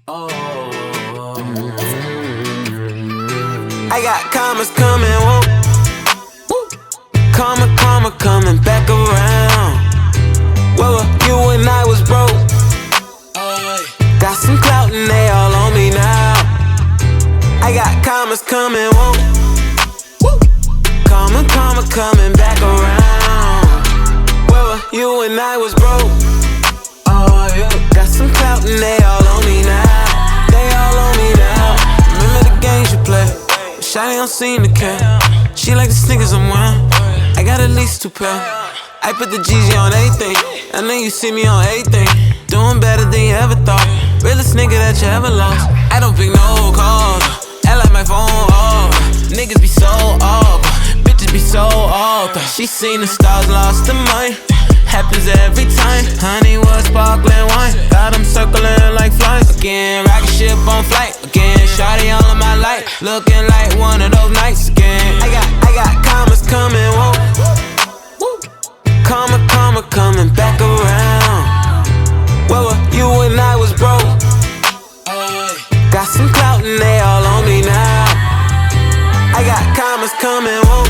Oh. I got commas coming, whoa. Karma coming back around. Well, you and I was broke. Got some clout and they all on me now. I got commas coming, whoa. Karma coming back around. Well, you and I was broke. Got some clout and they all on me now. They all on me now. Remember the games you play, but shawty don't seem to care. She like the sneakers I'm wearing. I got at least 2 pair. I put the GG on everything. I know you see me on everything. Doing better than you ever thought. Realest nigga that you ever lost. I don't pick no calls. I like my phone off. Niggas be so off. Bitches be so off. She seen the stars, lost her mind. Happens every time. Honey was sparkling wine. Got them circling like flies. Again, rocket ship on flight. Again, shawty all of my light. Looking like one of those nights again. I got commas coming, whoa. Karma coming back around. Well, you and I was broke. Got some clout and they all on me now. I got commas coming, whoa.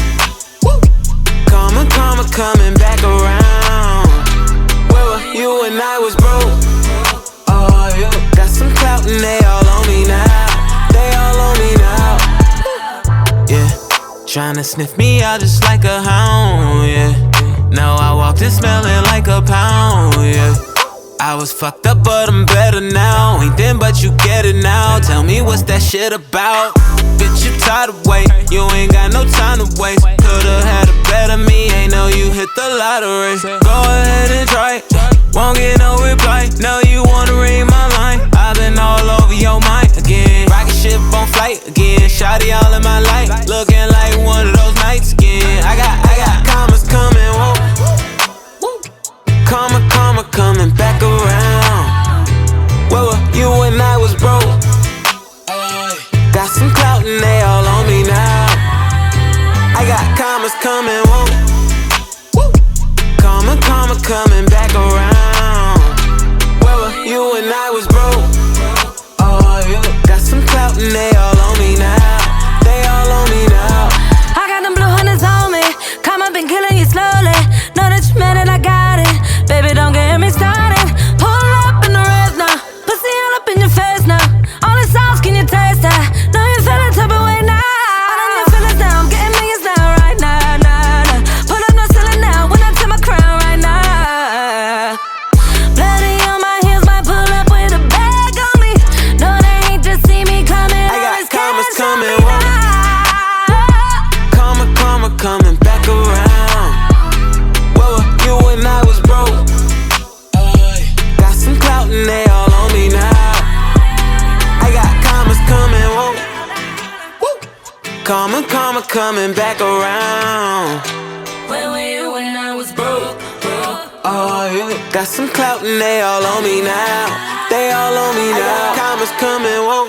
Karma coming back around. Well, you and I was broke. Got some clout and they all on me now. They all on me now. Yeah, tryna sniff me out just like a hound, yeah. Now I walked in smelling like a pound, yeah. I was fucked up, but I'm better now. Ain't then, but you get it now. Tell me what's that shit about? Bitch, you tired of waiting. You ain't got no time to waste. Could've had a better me. Ain't know you hit the lottery. Go ahead and try it. Won't get no reply. Know you wanna read my line. I've been all over your mind again. Rocket ship on flight again. Shawty all in my light. Looking like one of those nights again. I got commas coming, whoa. Karma coming back around. Well, you and I was broke. Got some clout and they all on me now. I got commas coming, whoa. Karma coming back around. Well, you and I was broke. Got some clout and they all on me now. They all on me now. I got them blue hunters on me. Karma been killing you slowly. Know that you mad and I got it. Baby, don't get me started. Pull up in the res now. Pussy all up in your face now. All the sauce, can you taste that? Know you feeling type of way now. I don't know feelings now. I'm getting millions now, right now, nah. Pull up no ceiling now. When I take my crown right now. Bloody on my heels, might pull up with a bag on me. No, they hate to see me coming. I got commas coming, whoa. Karma coming back around. Well, you and I was broke. Got some clout and they all on me now. I got commas coming, whoa. Karma coming back around. Where were you when I was broke? Got some clout and they all on me now. They all on me now. Commas coming, whoa.